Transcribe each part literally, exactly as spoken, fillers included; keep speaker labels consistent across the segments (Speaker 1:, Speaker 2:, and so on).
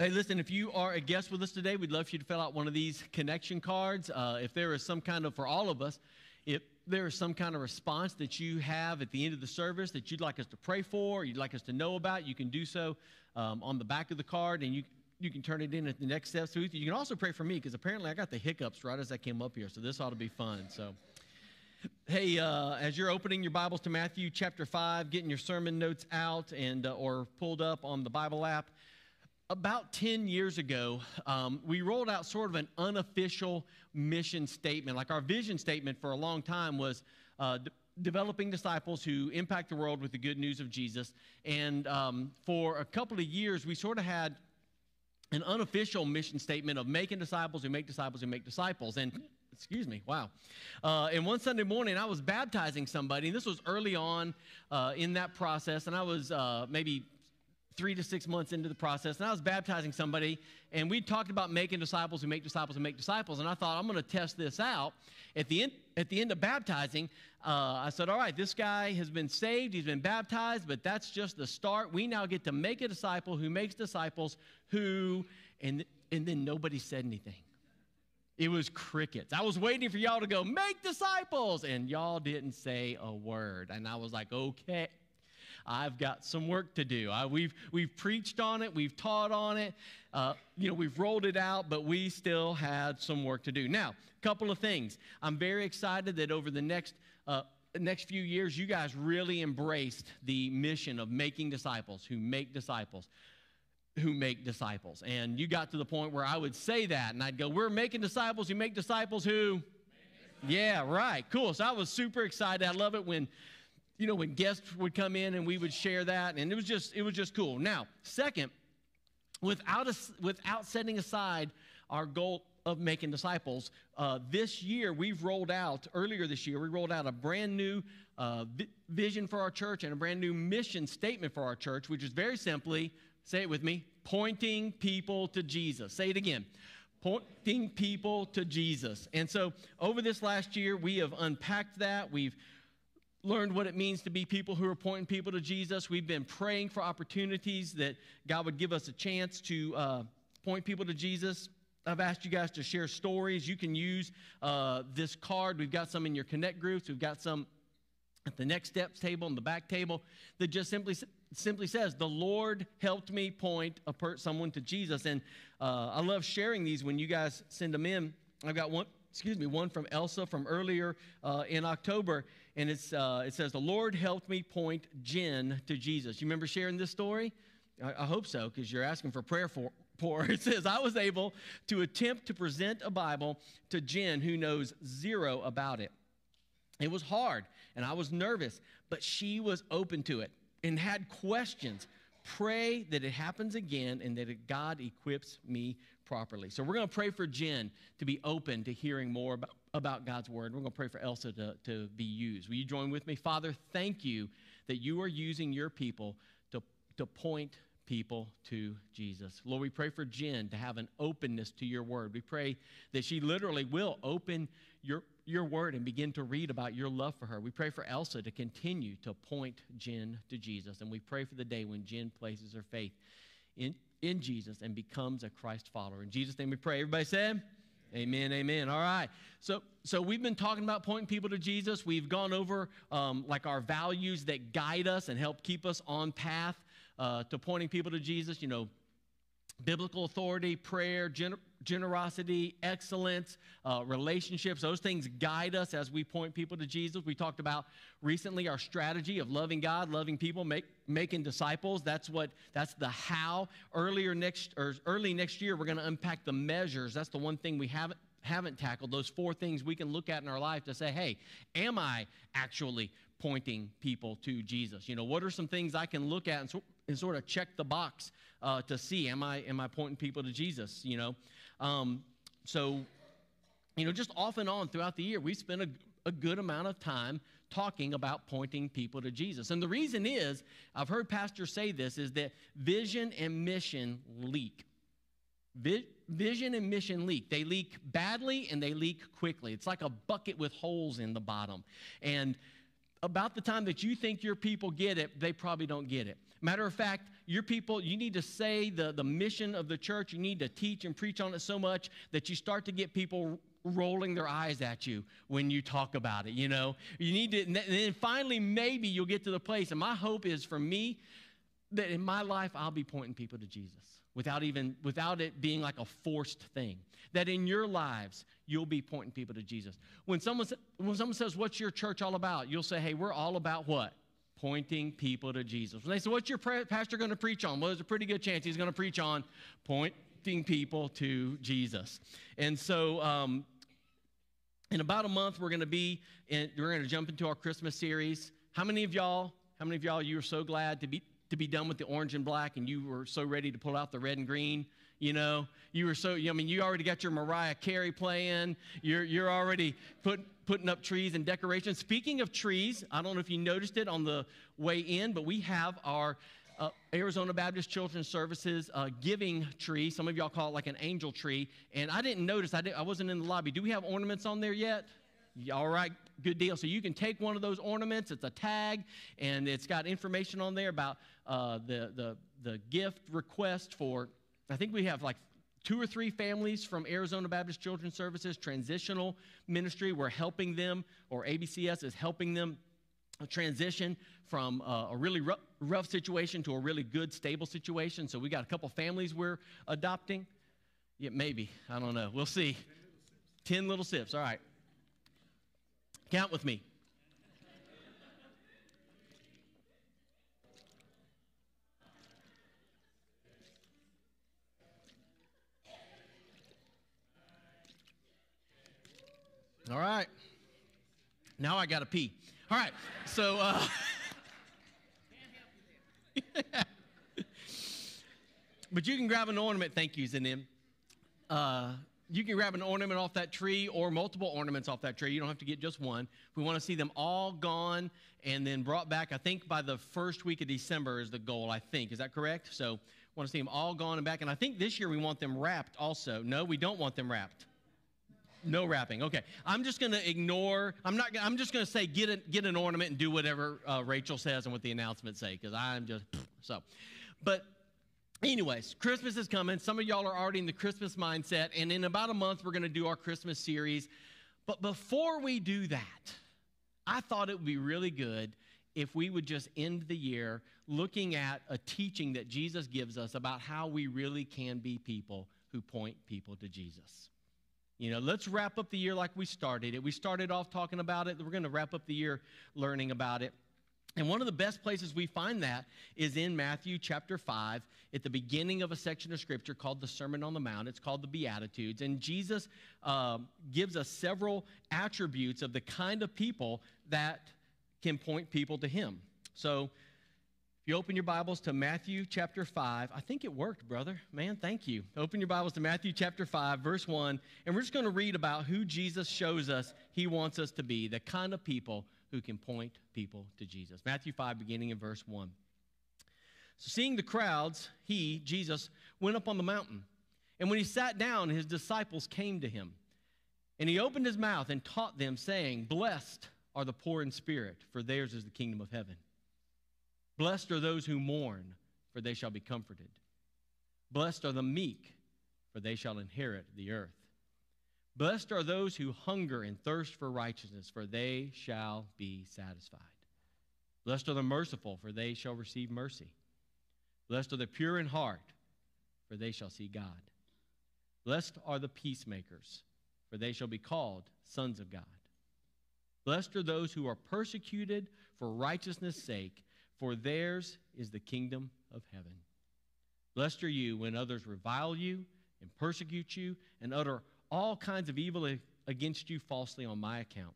Speaker 1: Hey, listen, if you are a guest with us today, we'd love for you to fill out one of these connection cards. Uh, if there is some kind of, for all of us, if there is some kind of response that you have at the end of the service that you'd like us to pray for, you'd like us to know about, you can do so um, on the back of the card, and you you can turn it in at the next steps. You can also pray for me, because apparently I got the hiccups right as I came up here, so this ought to be fun. So, hey, uh, as you're opening your Bibles to Matthew chapter five, getting your sermon notes out and uh, or pulled up on the Bible app, about ten years ago, um, we rolled out sort of an unofficial mission statement. Like, our vision statement for a long time was uh, de- developing disciples who impact the world with the good news of Jesus. And um, for a couple of years, we sort of had an unofficial mission statement of making disciples who make disciples who make disciples. And, excuse me, wow. Uh, and one Sunday morning, I was baptizing somebody. And this was early on uh, in that process. And I was uh, maybe three to six months into the process, and I was baptizing somebody, and we talked about making disciples who make disciples who make disciples, and I thought, I'm going to test this out. At the end, at the end of baptizing, uh, I said, all right, this guy has been saved, he's been baptized, but that's just the start. We now get to make a disciple who makes disciples who, and, and then nobody said anything. It was crickets. I was waiting for y'all to go, make disciples, and y'all didn't say a word, and I was like, okay. I've got some work to do. I, we've we've preached on it. We've taught on it. Uh, you know, we've rolled it out, but we still had some work to do. Now, a couple of things. I'm very excited that over the next uh, next few years, you guys really embraced the mission of making disciples who make disciples who make disciples. And you got to the point where I would say that, and I'd go, we're making disciples who make disciples who? Yeah, right. Cool. So I was super excited. I love it when You know, when guests would come in and we would share that, and it was just it was just cool. Now, second, without a, without setting aside our goal of making disciples, uh, this year we've rolled out, earlier this year, we rolled out a brand new uh, vi- vision for our church and a brand new mission statement for our church, which is very simply, say it with me, pointing people to Jesus. Say it again. Pointing people to Jesus. And so over this last year, we have unpacked that. We've learned what it means to be people who are pointing people to Jesus. We've been praying for opportunities that God would give us a chance to uh, point people to Jesus. I've asked you guys to share stories. You can use uh, this card. We've got some in your Connect groups. We've got some at the Next Steps table and the back table that just simply simply says, the Lord helped me point a per- someone to Jesus. And uh, I love sharing these when you guys send them in. I've got one. Excuse me, one from Elsa from earlier uh, in October, and it's uh, it says, the Lord helped me point Jen to Jesus. You remember sharing this story? I, I hope so, because you're asking for prayer for, for. It says, I was able to attempt to present a Bible to Jen, who knows zero about it. It was hard, and I was nervous, but she was open to it and had questions. Pray that it happens again and that God equips me properly. So we're going to pray for Jen to be open to hearing more about, about God's word. We're going to pray for Elsa to, to be used. Will you join with me? Father, thank you that you are using your people to, to point people to Jesus. Lord, we pray for Jen to have an openness to your word. We pray that she literally will open your your word and begin to read about your love for her. We pray for Elsa to continue to point Jen to Jesus. And we pray for the day when Jen places her faith in, in Jesus and becomes a Christ follower. In Jesus' name we pray. Everybody said? Amen, amen. All right. So so we've been talking about pointing people to Jesus. We've gone over um, like our values that guide us and help keep us on path uh, to pointing people to Jesus. You know, biblical authority, prayer, gener- generosity, excellence, uh, relationships. Those things guide us as we point people to Jesus. We talked about recently our strategy of loving God, loving people, make, making disciples. That's what. That's the how. Earlier next or early next year, we're going to unpack the measures. That's the one thing we haven't haven't tackled. Those four things we can look at in our life to say, hey, am I actually pointing people to Jesus? You know, what are some things I can look at and, so, and sort of check the box uh, to see, am I am I pointing people to Jesus? You know, um, so, you know, just off and on throughout the year, we spend a, a good amount of time talking about pointing people to Jesus. And the reason is, I've heard pastors say this, is that vision and mission leak. Vi- vision and mission leak. They leak badly and they leak quickly. It's like a bucket with holes in the bottom. And about the time that you think your people get it, they probably don't get it. Matter of fact, your people, you need to say the, the mission of the church. You need to teach and preach on it so much that you start to get people rolling their eyes at you when you talk about it, you know. You need to, and then finally maybe you'll get to the place, and my hope is for me that in my life I'll be pointing people to Jesus without even, without it being like a forced thing. That in your lives, you'll be pointing people to Jesus. When someone, when someone says, what's your church all about? You'll say, hey, we're all about what? Pointing people to Jesus. When they say, what's your pastor going to preach on? Well, there's a pretty good chance he's going to preach on pointing people to Jesus. And so um, in about a month, we're going to be, in, we're going to jump into our Christmas series. How many of y'all, how many of y'all, you are so glad to be to be done with the orange and black, and you were so ready to pull out the red and green? You know, you were so, I mean, you already got your Mariah Carey playing. You're, you're already put, putting up trees and decorations. Speaking of trees, I don't know if you noticed it on the way in, but we have our uh, Arizona Baptist Children's Services uh, giving tree. Some of y'all call it like an angel tree. And I didn't notice, I, didn't, I wasn't in the lobby. Do we have ornaments on there yet? All right, good deal. So you can take one of those ornaments. It's a tag, and it's got information on there about uh, the, the, the gift request for, I think we have like two or three families from Arizona Baptist Children's Services, transitional ministry. We're helping them, or A B C S is helping them transition from uh, a really rough, rough situation to a really good, stable situation. So we got a couple families we're adopting. Yeah, maybe. I don't know. We'll see. Ten little sips. All right. Count with me. All right. Now I got to pee. All right. So, uh, but you can grab an ornament. Thank you, Zanim. Uh, You can grab an ornament off that tree or multiple ornaments off that tree. You don't have to get just one. We want to see them all gone and then brought back. I think by the first week of December is the goal, I think. Is that correct? So want to see them all gone and back. And I think this year we want them wrapped also. No, we don't want them wrapped. No wrapping. Okay. I'm just going to ignore. I'm not. I'm just going to say get, a, get an ornament and do whatever uh, Rachel says and what the announcements say, because I'm just so. But anyways, Christmas is coming. Some of y'all are already in the Christmas mindset, and in about a month, we're going to do our Christmas series. But before we do that, I thought it would be really good if we would just end the year looking at a teaching that Jesus gives us about how we really can be people who point people to Jesus. You know, let's wrap up the year like we started it. We started off talking about it. We're going to wrap up the year learning about it. And one of the best places we find that is in Matthew chapter five, at the beginning of a section of Scripture called the Sermon on the Mount. It's called the Beatitudes. And Jesus uh, gives us several attributes of the kind of people that can point people to Him. So if you open your Bibles to Matthew chapter five, I think it worked, brother. Man, thank you. Open your Bibles to Matthew chapter five, verse one, and we're just going to read about who Jesus shows us He wants us to be, the kind of people who can point people to Jesus. Matthew five, beginning in verse one. So seeing the crowds, he, Jesus, went up on the mountain. And when he sat down, his disciples came to him. And he opened his mouth and taught them, saying, Blessed are the poor in spirit, for theirs is the kingdom of heaven. Blessed are those who mourn, for they shall be comforted. Blessed are the meek, for they shall inherit the earth. Blessed are those who hunger and thirst for righteousness, for they shall be satisfied. Blessed are the merciful, for they shall receive mercy. Blessed are the pure in heart, for they shall see God. Blessed are the peacemakers, for they shall be called sons of God. Blessed are those who are persecuted for righteousness' sake, for theirs is the kingdom of heaven. Blessed are you when others revile you and persecute you and utter all kinds of evil against you falsely on my account.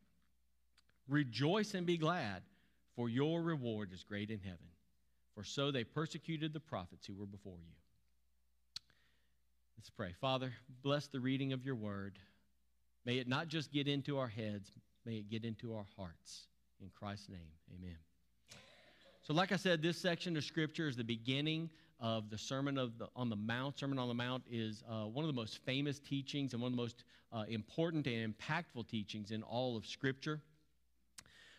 Speaker 1: Rejoice and be glad, for your reward is great in heaven. For so they persecuted the prophets who were before you. Let's pray. Father, bless the reading of your word. May it not just get into our heads, may it get into our hearts. In Christ's name, amen. So like I said, this section of Scripture is the beginning of the Sermon of the, on the Mount. Sermon on the Mount is uh, one of the most famous teachings and one of the most uh, important and impactful teachings in all of Scripture.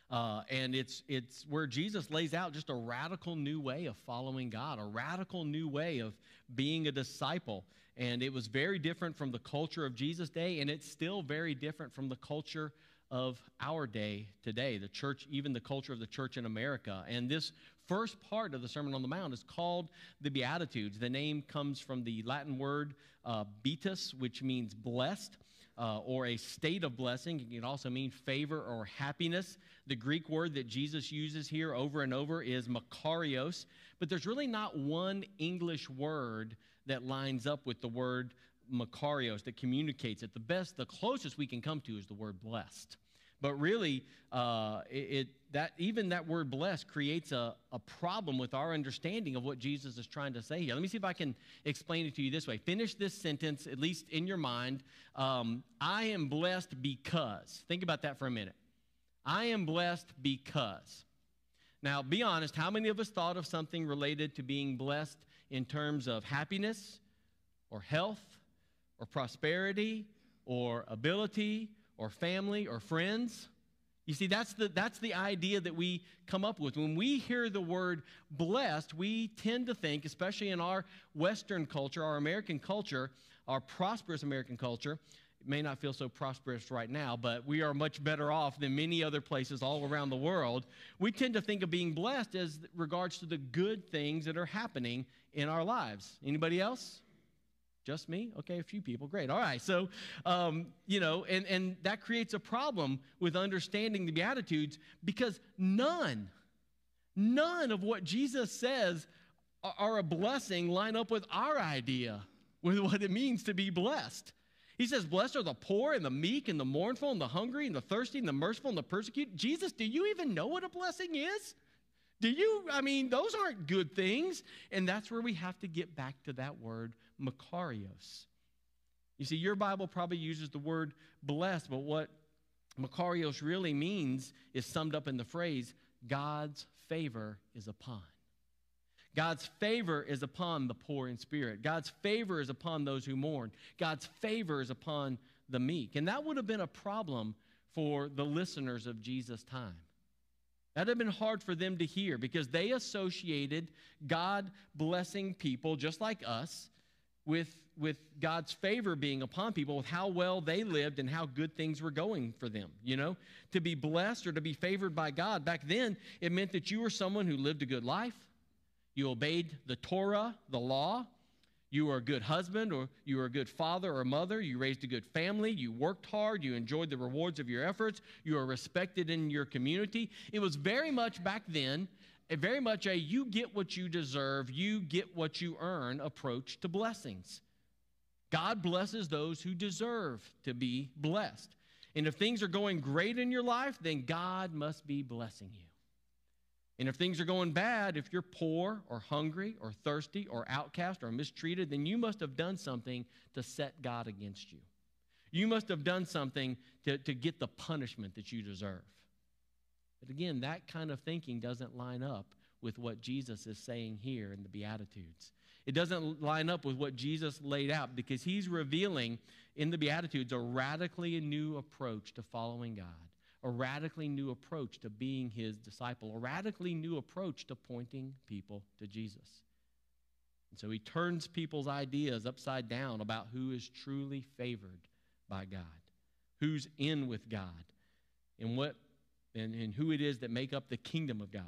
Speaker 1: Uh, and it's, it's where Jesus lays out just a radical new way of following God, a radical new way of being a disciple. And it was very different from the culture of Jesus' day, and it's still very different from the culture of our day today, the church, even the culture of the church in America. And this first part of the Sermon on the Mount is called the Beatitudes. The name comes from the Latin word uh, beatus, which means blessed. Uh, or a state of blessing. It can also mean favor or happiness. The Greek word that Jesus uses here over and over is makarios, but there's really not one English word that lines up with the word makarios that communicates it. The best, the closest we can come to is the word blessed. But really, uh, it, it that even that word blessed creates a, a problem with our understanding of what Jesus is trying to say here. Let me see if I can explain it to you this way. Finish this sentence, at least in your mind. Um, I am blessed because. Think about that for a minute. I am blessed because. Now, be honest, how many of us thought of something related to being blessed in terms of happiness or health or prosperity or ability or family or friends? You see, that's the, that's the idea that we come up with. When we hear the word blessed, we tend to think, especially in our Western culture, our American culture, our prosperous American culture, it may not feel so prosperous right now, but we are much better off than many other places all around the world. We tend to think of being blessed as regards to the good things that are happening in our lives. Anybody else? Just me? Okay, a few people. Great. All right. So, um, you know, and, and that creates a problem with understanding the Beatitudes because none, none of what Jesus says are, are a blessing line up with our idea with what it means to be blessed. He says, blessed are the poor and the meek and the mournful and the hungry and the thirsty and the merciful and the persecuted. Jesus, do you even know what a blessing is? Do you? I mean, those aren't good things. And that's where we have to get back to that word, makarios. You see, your Bible probably uses the word blessed, but what makarios really means is summed up in the phrase, God's favor is upon. God's favor is upon the poor in spirit. God's favor is upon those who mourn. God's favor is upon the meek. And that would have been a problem for the listeners of Jesus' time. That would have been hard for them to hear because they associated God blessing people just like us with, with God's favor being upon people, with how well they lived and how good things were going for them. You know, to be blessed or to be favored by God, back then, it meant that you were someone who lived a good life. You obeyed the Torah, the law. You were a good husband, or you were a good father or mother. You raised a good family. You worked hard. You enjoyed the rewards of your efforts. You were respected in your community. It was very much back then, a very much a you get what you deserve, you get what you earn approach to blessings. God blesses those who deserve to be blessed. And if things are going great in your life, then God must be blessing you. And if things are going bad, if you're poor or hungry or thirsty or outcast or mistreated, then you must have done something to set God against you. You must have done something to, to get the punishment that you deserve. But again, that kind of thinking doesn't line up with what Jesus is saying here in the Beatitudes. It doesn't line up with what Jesus laid out because he's revealing in the Beatitudes a radically new approach to following God. A radically new approach to being his disciple, a radically new approach to pointing people to Jesus. And so he turns people's ideas upside down about who is truly favored by God, who's in with God, and what and, and who it is that make up the kingdom of God.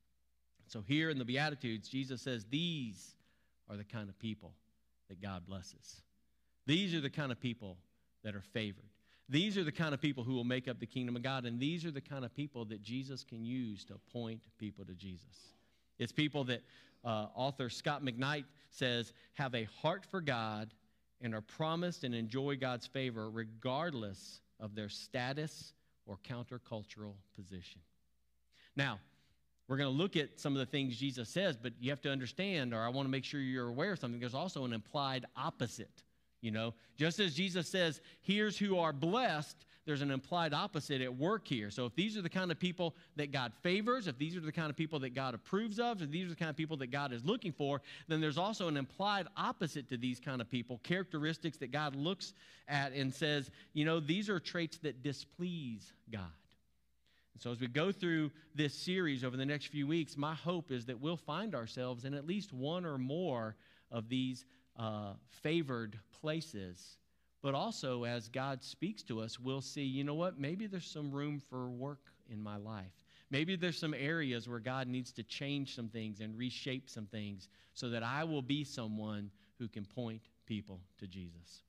Speaker 1: So here in the Beatitudes, Jesus says these are the kind of people that God blesses. These are the kind of people that are favored. These are the kind of people who will make up the kingdom of God, and these are the kind of people that Jesus can use to point people to Jesus. It's people that uh, author Scott McKnight says have a heart for God and are promised and enjoy God's favor regardless of their status or countercultural position. Now, we're going to look at some of the things Jesus says, but you have to understand, or I want to make sure you're aware of something, there's also an implied opposite. You know, just as Jesus says, here's who are blessed, there's an implied opposite at work here. So if these are the kind of people that God favors, if these are the kind of people that God approves of, if these are the kind of people that God is looking for, then there's also an implied opposite to these kind of people, characteristics that God looks at and says, you know, these are traits that displease God. And so as we go through this series over the next few weeks, my hope is that we'll find ourselves in at least one or more of these uh, favored places. But also, as God speaks to us, we'll see, you know what, maybe there's some room for work in my life. Maybe there's some areas where God needs to change some things and reshape some things so that I will be someone who can point people to Jesus.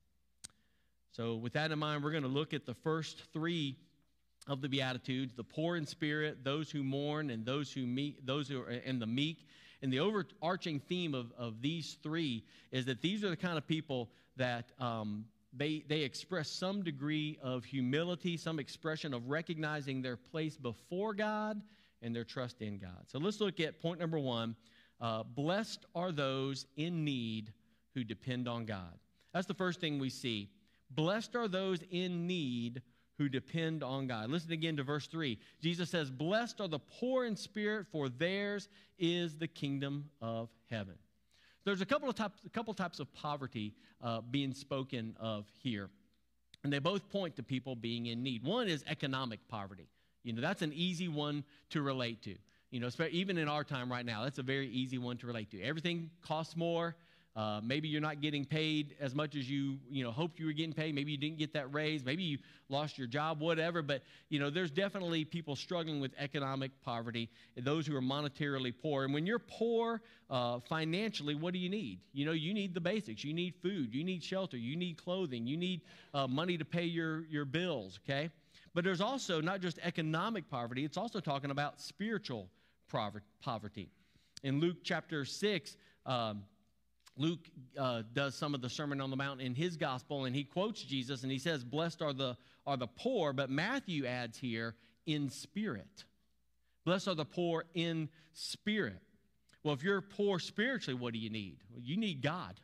Speaker 1: So with that in mind, we're going to look at the first three of the Beatitudes: the poor in spirit, those who mourn, and those who meek, those who are, and the meek. And the overarching theme of, of these three is that these are the kind of people that um, They, they express some degree of humility, some expression of recognizing their place before God and their trust in God. So let's look at point number one. Uh, Blessed are those in need who depend on God. That's the first thing we see. Blessed are those in need who depend on God. Listen again to verse three. Jesus says, Blessed are the poor in spirit, for theirs is the kingdom of heaven. There's a couple of types, a couple types of poverty uh, being spoken of here, and they both point to people being in need. One is economic poverty. You know, that's an easy one to relate to. You know, even in our time right now, that's a very easy one to relate to. Everything costs more. Uh, maybe you're not getting paid as much as you, you know, hoped you were getting paid. Maybe you didn't get that raise. Maybe you lost your job, whatever. But, you know, there's definitely people struggling with economic poverty, those who are monetarily poor. And when you're poor uh, financially, what do you need? You know, you need the basics. You need food. You need shelter. You need clothing. You need uh, money to pay your, your bills, okay? But there's also not just economic poverty. It's also talking about spiritual poverty. In Luke chapter six, um, Luke uh, does some of the Sermon on the Mount in his gospel, and he quotes Jesus, and he says, Blessed are the, are the poor, but Matthew adds here, in spirit. Blessed are the poor in spirit. Well, if you're poor spiritually, what do you need? Well, you need God.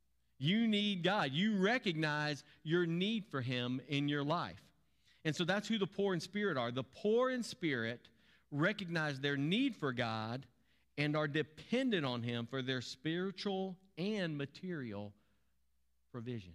Speaker 1: You need God. You recognize your need for him in your life. And so that's who the poor in spirit are. The poor in spirit recognize their need for God and are dependent on him for their spiritual and material provision.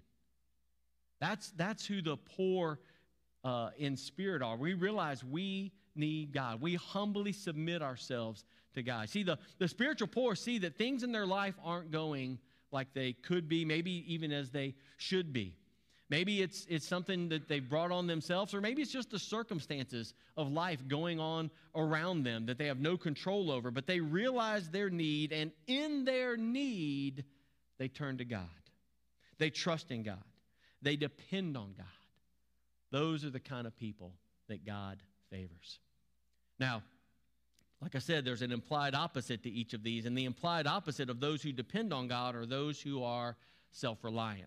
Speaker 1: That's, that's who the poor uh, in spirit are. We realize we need God. We humbly submit ourselves to God. See, the, the spiritual poor see that things in their life aren't going like they could be, maybe even as they should be. Maybe it's, it's something that they've brought on themselves, or maybe it's just the circumstances of life going on around them that they have no control over, but they realize their need, and in their need, they turn to God. They trust in God. They depend on God. Those are the kind of people that God favors. Now, like I said, there's an implied opposite to each of these, and the implied opposite of those who depend on God are those who are self-reliant.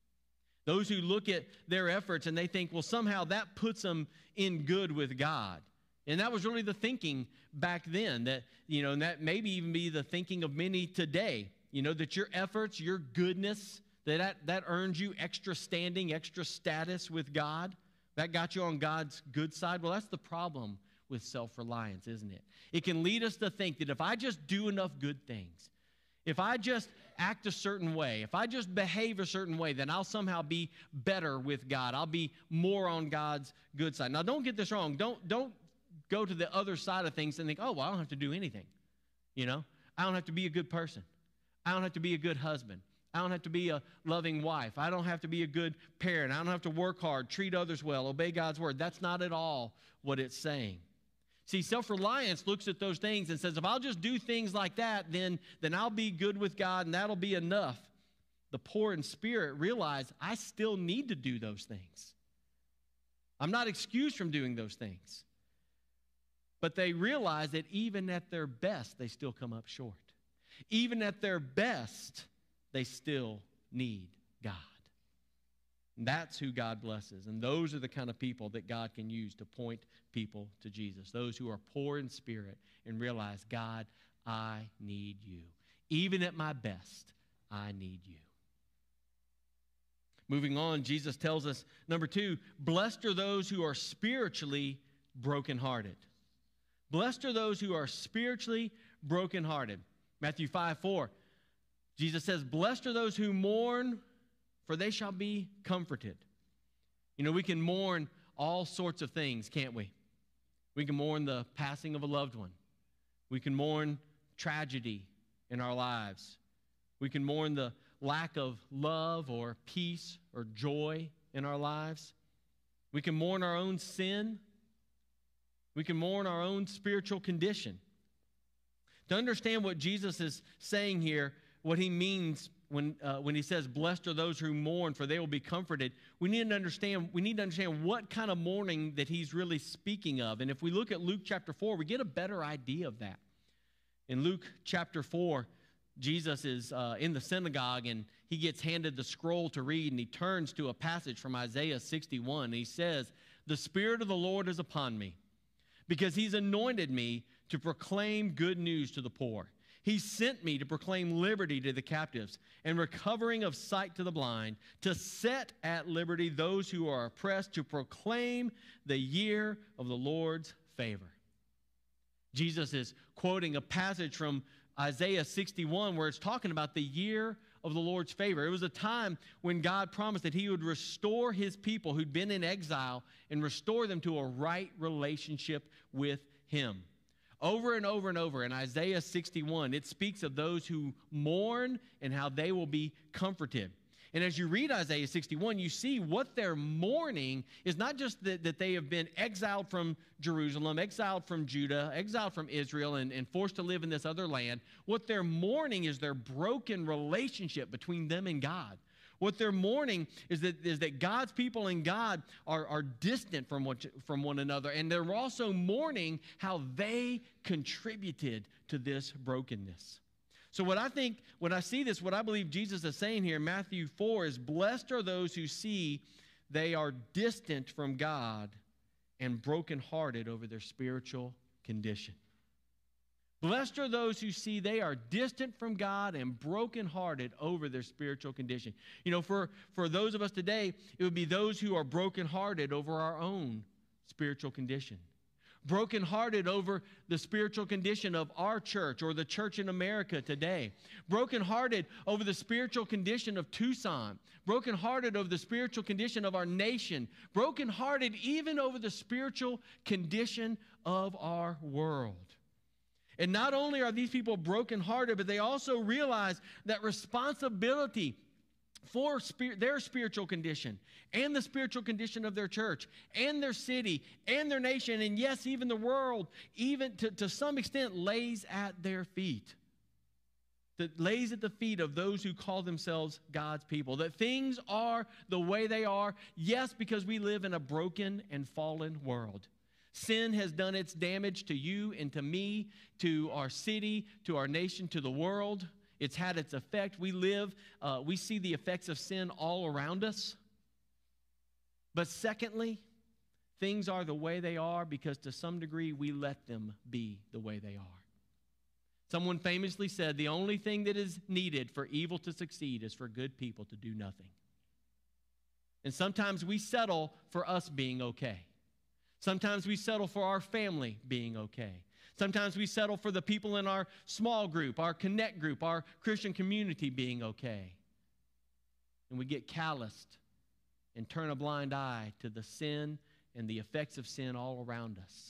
Speaker 1: Those who look at their efforts and they think, well, somehow that puts them in good with God. And that was really the thinking back then, that, you know, and that maybe even be the thinking of many today, you know, that your efforts, your goodness, that that, that earns you extra standing, extra status with God. That got you on God's good side. Well, that's the problem with self-reliance, isn't it? It can lead us to think that if I just do enough good things, if I just act a certain way, if I just behave a certain way, then I'll somehow be better with God. I'll be more on God's good side. Now, don't get this wrong. Don't, don't go to the other side of things and think, oh, well, I don't have to do anything. You know, I don't have to be a good person. I don't have to be a good husband. I don't have to be a loving wife. I don't have to be a good parent. I don't have to work hard, treat others well, obey God's word. That's not at all what it's saying. See, self-reliance looks at those things and says, if I'll just do things like that, then, then I'll be good with God and that'll be enough. The poor in spirit realize I still need to do those things. I'm not excused from doing those things. But they realize that even at their best, they still come up short. Even at their best, they still need God. And that's who God blesses. And those are the kind of people that God can use to point people to Jesus. Those who are poor in spirit and realize, God, I need you. Even at my best, I need you. Moving on, Jesus tells us, number two, blessed are those who are spiritually brokenhearted. Blessed are those who are spiritually brokenhearted. Matthew five four, Jesus says, blessed are those who mourn, for they shall be comforted. You know, we can mourn all sorts of things, can't we? We can mourn the passing of a loved one. We can mourn tragedy in our lives. We can mourn the lack of love or peace or joy in our lives. We can mourn our own sin. We can mourn our own spiritual condition. To understand what Jesus is saying here, what he means when, uh, when he says, blessed are those who mourn, for they will be comforted, we need to understand, we need to understand what kind of mourning that he's really speaking of. And if we look at Luke chapter four, we get a better idea of that. In Luke chapter four, Jesus is uh, in the synagogue, and he gets handed the scroll to read, and he turns to a passage from Isaiah sixty-one. And he says, the Spirit of the Lord is upon me, because he's anointed me to proclaim good news to the poor. He sent me to proclaim liberty to the captives and recovering of sight to the blind, to set at liberty those who are oppressed, to proclaim the year of the Lord's favor. Jesus is quoting a passage from Isaiah sixty-one where it's talking about the year of the Lord's favor. It was a time when God promised that he would restore his people who'd been in exile and restore them to a right relationship with him. Over and over and over in Isaiah sixty-one, it speaks of those who mourn and how they will be comforted. And as you read Isaiah sixty-one, you see what they're mourning is not just that, that they have been exiled from Jerusalem, exiled from Judah, exiled from Israel, and, and forced to live in this other land. What they're mourning is their broken relationship between them and God. What they're mourning is that, is that God's people and God are, are distant from, what, from one another. And they're also mourning how they contributed to this brokenness. So what I think, when I see this, what I believe Jesus is saying here in Matthew four is, blessed are those who see they are distant from God and brokenhearted over their spiritual condition. Blessed are those who see they are distant from God and brokenhearted over their spiritual condition. You know, for, for those of us today, it would be those who are brokenhearted over our own spiritual condition. Brokenhearted over the spiritual condition of our church or the church in America today. Brokenhearted over the spiritual condition of Tucson. Brokenhearted over the spiritual condition of our nation. Brokenhearted even over the spiritual condition of our world. And not only are these people brokenhearted, but they also realize that responsibility for spirit, their spiritual condition and the spiritual condition of their church and their city and their nation, and yes, even the world, even to, to some extent, lays at their feet. That lays at the feet of those who call themselves God's people. That things are the way they are, yes, because we live in a broken and fallen world. Sin has done its damage to you and to me, to our city, to our nation, to the world. It's had its effect. We live, uh, we see the effects of sin all around us. But secondly, things are the way they are because to some degree we let them be the way they are. Someone famously said, the only thing that is needed for evil to succeed is for good people to do nothing. And sometimes we settle for us being okay. Sometimes we settle for our family being okay. Sometimes we settle for the people in our small group, our connect group, our Christian community being okay. And we get calloused and turn a blind eye to the sin and the effects of sin all around us.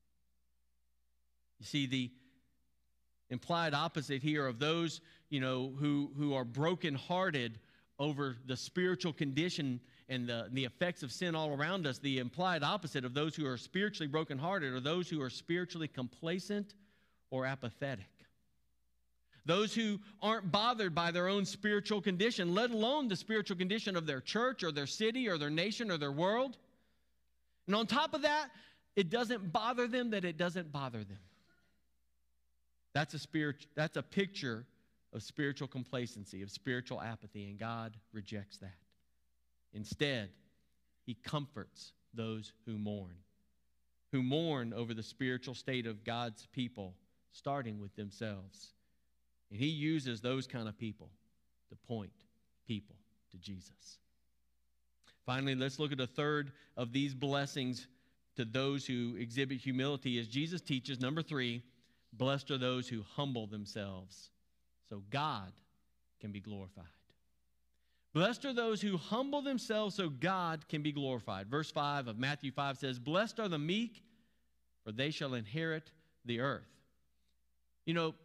Speaker 1: You see, the implied opposite here of those, you know, who, who are brokenhearted over the spiritual condition and the, the effects of sin all around us, the implied opposite of those who are spiritually brokenhearted are those who are spiritually complacent or apathetic. Those who aren't bothered by their own spiritual condition, let alone the spiritual condition of their church or their city or their nation or their world. And on top of that, it doesn't bother them that it doesn't bother them. That's a spirit, that's a picture of spiritual complacency, of spiritual apathy, and God rejects that. Instead, he comforts those who mourn, who mourn over the spiritual state of God's people, starting with themselves. And he uses those kind of people to point people to Jesus. Finally, let's look at a third of these blessings to those who exhibit humility. As Jesus teaches, number three, blessed are those who humble themselves, so God can be glorified. Blessed are those who humble themselves so God can be glorified. Verse five of Matthew five says, blessed are the meek, for they shall inherit the earth. You know,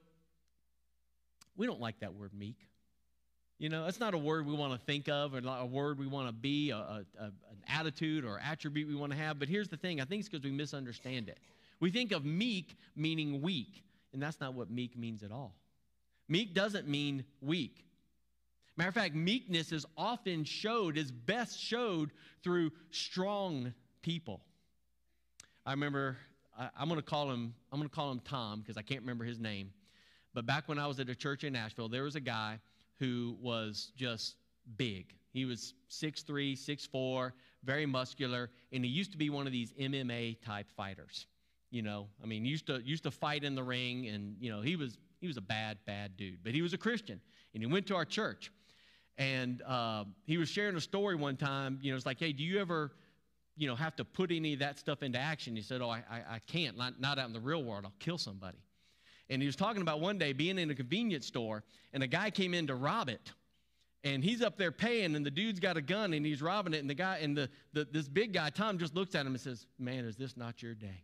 Speaker 1: we don't like that word meek. You know, it's not a word we want to think of or not a word we want to be, a, a, a, an attitude or attribute we want to have. But here's the thing. I think it's because we misunderstand it. We think of meek meaning weak, and that's not what meek means at all. Meek doesn't mean weak. Matter of fact, meekness is often showed, is best showed through strong people. I remember, I, I'm going to call him, I'm going to call him Tom because I can't remember his name. But back when I was at a church in Nashville, there was a guy who was just big. He was six three, six four, very muscular, and he used to be one of these M M A type fighters. You know, I mean, used to used to fight in the ring, and you know, he was he was a bad, bad dude. But he was a Christian, and he went to our church, and uh, he was sharing a story one time. You know, it's like, hey, do you ever, you know, have to put any of that stuff into action? He said, oh, I I, I can't, not not out in the real world. I'll kill somebody. And he was talking about one day being in a convenience store, and a guy came in to rob it. And he's up there paying, and the dude's got a gun, and he's robbing it. And the guy, and the, the this big guy, Tom, just looks at him and says, man, is this not your day?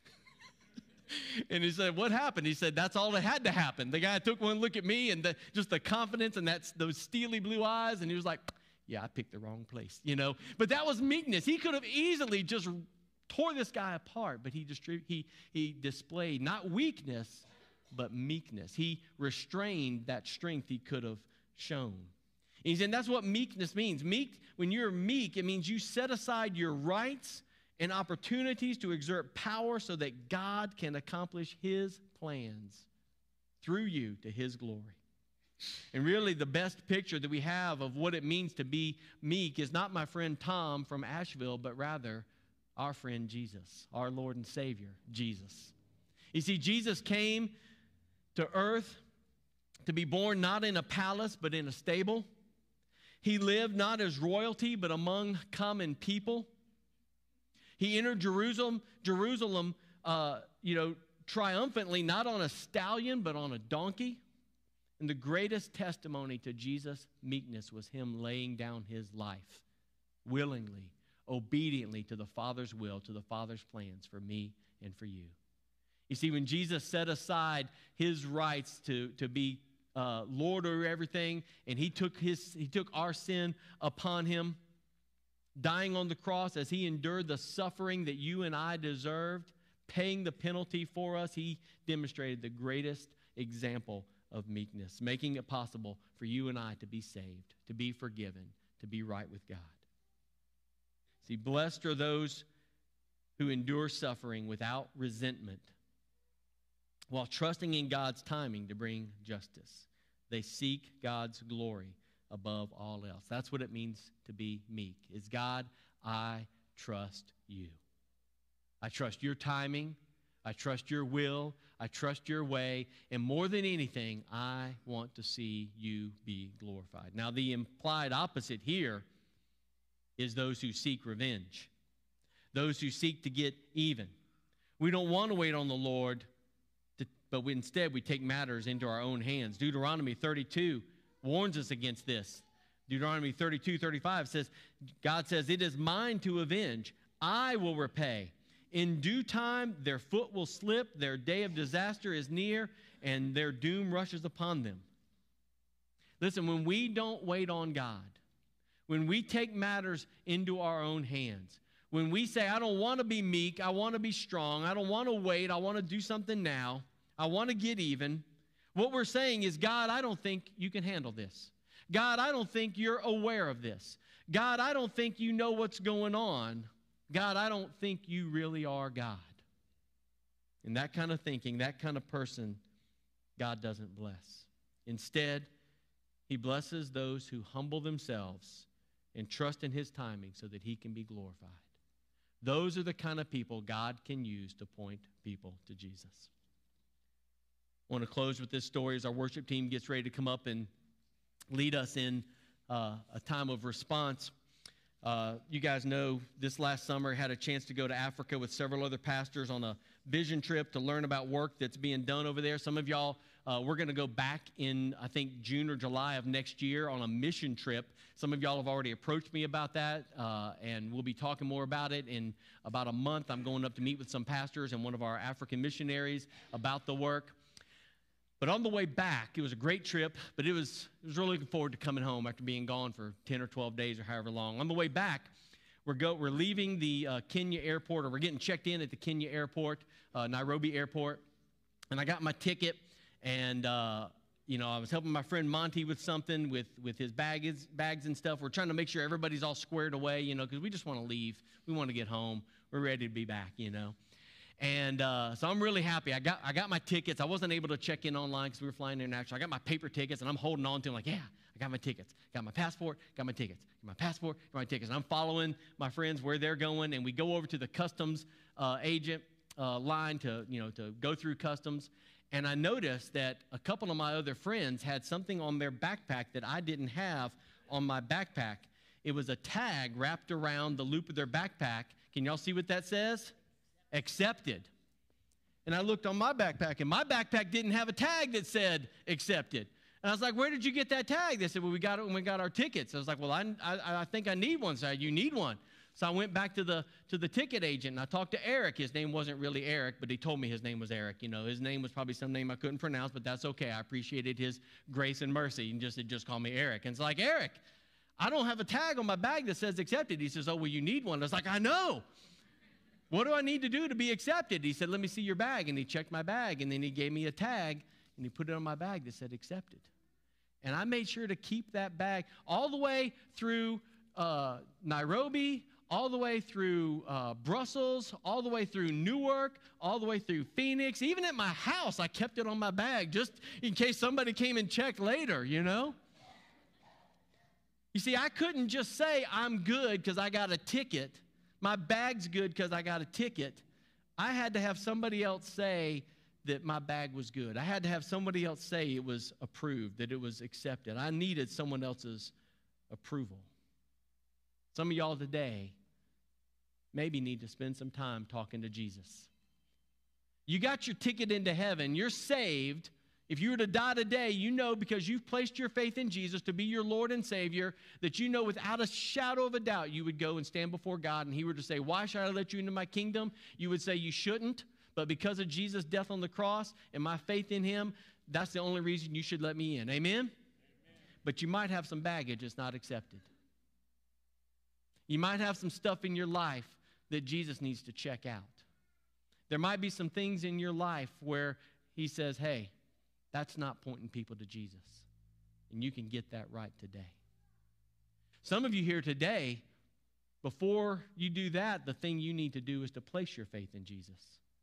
Speaker 1: And he said, what happened? He said, that's all that had to happen. The guy took one look at me, and the, just the confidence and that's those steely blue eyes, and he was like, yeah, I picked the wrong place, you know. But that was meekness. He could have easily just tore this guy apart, but he, distri- he, he displayed not weakness, but meekness. He restrained that strength he could have shown. And he said that's what meekness means. Meek, when you're meek, it means you set aside your rights and opportunities to exert power so that God can accomplish his plans through you to his glory. And really the best picture that we have of what it means to be meek is not my friend Tom from Asheville, but rather our friend Jesus, our Lord and Savior, Jesus. You see, Jesus came to earth to be born not in a palace but in a stable. He lived not as royalty but among common people. He entered Jerusalem, Jerusalem, uh, you know, triumphantly, not on a stallion but on a donkey. And the greatest testimony to Jesus' meekness was him laying down his life willingly, obediently to the Father's will, to the Father's plans for me and for you. You see, when Jesus set aside his rights to, to be uh, Lord over everything, and he took, his, he took our sin upon him, dying on the cross as he endured the suffering that you and I deserved, paying the penalty for us, he demonstrated the greatest example of meekness, making it possible for you and I to be saved, to be forgiven, to be right with God. See, blessed are those who endure suffering without resentment, while trusting in God's timing to bring justice. They seek God's glory above all else. That's what it means to be meek. Is God, I trust you. I trust your timing. I trust your will. I trust your way. And more than anything, I want to see you be glorified. Now, the implied opposite here is those who seek revenge, those who seek to get even. We don't want to wait on the Lord, but we, instead we take matters into our own hands. Deuteronomy thirty-two warns us against this. Deuteronomy thirty-two, thirty-five says, God says, it is mine to avenge. I will repay. In due time, their foot will slip, their day of disaster is near, and their doom rushes upon them. Listen, when we don't wait on God, when we take matters into our own hands, when we say, I don't want to be meek, I want to be strong, I don't want to wait, I want to do something now, I want to get even. What we're saying is, God, I don't think you can handle this. God, I don't think you're aware of this. God, I don't think you know what's going on. God, I don't think you really are God. And that kind of thinking, that kind of person, God doesn't bless. Instead, he blesses those who humble themselves and trust in his timing so that he can be glorified. Those are the kind of people God can use to point people to Jesus. I want to close with this story as our worship team gets ready to come up and lead us in uh, a time of response. Uh, you guys know this last summer I had a chance to go to Africa with several other pastors on a vision trip to learn about work that's being done over there. Some of y'all Uh, we're going to go back in, I think, June or July of next year on a mission trip. Some of y'all have already approached me about that, uh, and we'll be talking more about it. In about a month, I'm going up to meet with some pastors and one of our African missionaries about the work. But on the way back, it was a great trip, but it was, it was really looking forward to coming home after being gone for ten or twelve days or however long. On the way back, we're, go, we're leaving the uh, Kenya airport, or we're getting checked in at the Kenya airport, uh, Nairobi airport, and I got my ticket, and, uh, you know, I was helping my friend Monty with something, with, with his bags, bags and stuff. We're trying to make sure everybody's all squared away, you know, because we just want to leave. We want to get home. We're ready to be back, you know. And uh, so I'm really happy. I got I got my tickets. I wasn't able to check in online because we were flying international. I got my paper tickets, and I'm holding on to them like, yeah, I got my tickets. Got my passport, got my tickets. Got my passport, got my tickets. And I'm following my friends where they're going, and we go over to the customs uh, agent uh, line to, you know, to go through customs. And I noticed that a couple of my other friends had something on their backpack that I didn't have on my backpack. It was a tag wrapped around the loop of their backpack. Can y'all see what that says? Accepted. And I looked on my backpack, and my backpack didn't have a tag that said accepted. And I was like, where did you get that tag? They said, well, we got it when we got our tickets. I was like, well, I, I, I think I need one. So I, you need one. So I went back to the to the ticket agent, and I talked to Eric. His name wasn't really Eric, but he told me his name was Eric. You know, his name was probably some name I couldn't pronounce, but that's okay. I appreciated his grace and mercy, and just, just call me Eric. And it's like, Eric, I don't have a tag on my bag that says accepted. He says, oh, well, you need one. I was like, I know. What do I need to do to be accepted? He said, let me see your bag. And he checked my bag, and then he gave me a tag, and he put it on my bag that said accepted. And I made sure to keep that bag all the way through uh, Nairobi, all the way through uh, Brussels, all the way through Newark, all the way through Phoenix. Even at my house, I kept it on my bag just in case somebody came and checked later, you know? You see, I couldn't just say I'm good because I got a ticket. My bag's good because I got a ticket. I had to have somebody else say that my bag was good. I had to have somebody else say it was approved, that it was accepted. I needed someone else's approval. Some of y'all today maybe need to spend some time talking to Jesus. You got your ticket into heaven. You're saved. If you were to die today, you know, because you've placed your faith in Jesus to be your Lord and Savior, that you know without a shadow of a doubt you would go and stand before God, and he were to say, why should I let you into my kingdom? You would say you shouldn't, but because of Jesus' death on the cross and my faith in him, that's the only reason you should let me in. Amen? Amen. But you might have some baggage that's not accepted. You might have some stuff in your life that Jesus needs to check out. There might be some things in your life where he says, hey, that's not pointing people to Jesus. And you can get that right today. Some of you here today, before you do that, the thing you need to do is to place your faith in Jesus.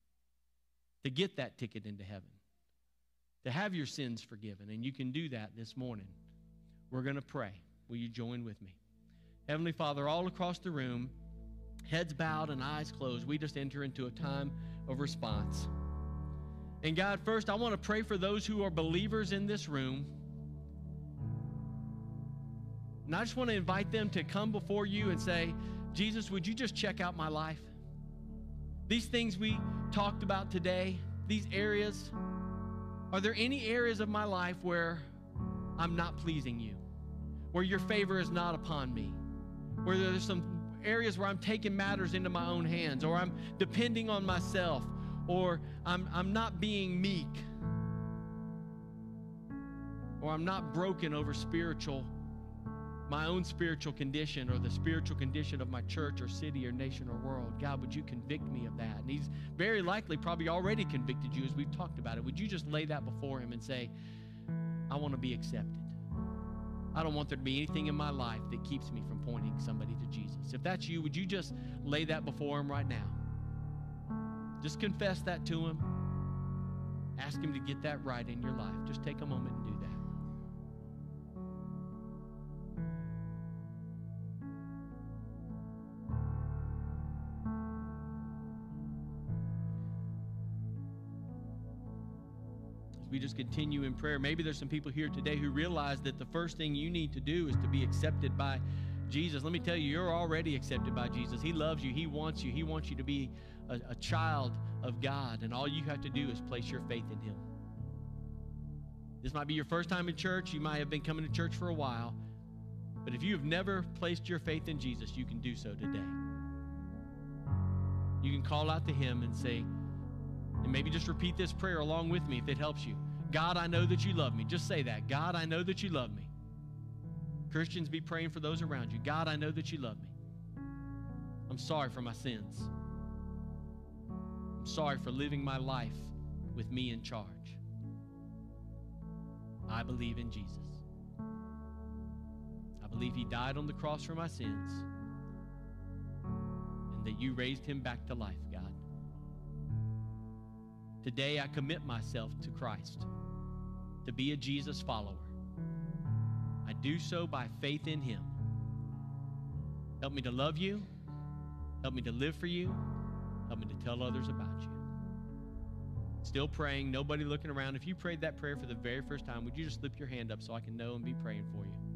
Speaker 1: To get that ticket into heaven. To have your sins forgiven. And you can do that this morning. We're going to pray. Will you join with me? Heavenly Father, all across the room, heads bowed and eyes closed, we just enter into a time of response. And God, first, I want to pray for those who are believers in this room. And I just want to invite them to come before you and say, Jesus, would you just check out my life? These things we talked about today, these areas, are there any areas of my life where I'm not pleasing you? Where your favor is not upon me? Where there's some areas where I'm taking matters into my own hands, or I'm depending on myself, or I'm, I'm not being meek, or I'm not broken over spiritual, my own spiritual condition, or the spiritual condition of my church or city or nation or world. God, would you convict me of that? And he's very likely probably already convicted you as we've talked about it. Would you just lay that before him and say, I want to be accepted. I don't want there to be anything in my life that keeps me from pointing somebody to Jesus. If that's you, would you just lay that before him right now? Just confess that to him. Ask him to get that right in your life. Just take a moment and do that. As we just continue in prayer, maybe there's some people here today who realize that the first thing you need to do is to be accepted by Jesus. Let me tell you, you're already accepted by Jesus. He loves you. He wants you. He wants you to be a, a child of God, and all you have to do is place your faith in him. This might be your first time in church. You might have been coming to church for a while. But if you have never placed your faith in Jesus, you can do so today. You can call out to him and say, and maybe just repeat this prayer along with me if it helps you. God, I know that you love me. Just say that. God, I know that you love me. Christians, be praying for those around you. God, I know that you love me. I'm sorry for my sins. I'm sorry for living my life with me in charge. I believe in Jesus. I believe he died on the cross for my sins and that you raised him back to life, God. Today I commit myself to Christ, to be a Jesus follower. I do so by faith in him. Help me to love you. Help me to live for you. Help me to tell others about you. Still praying, nobody looking around. If you prayed that prayer for the very first time, would you just slip your hand up so I can know and be praying for you?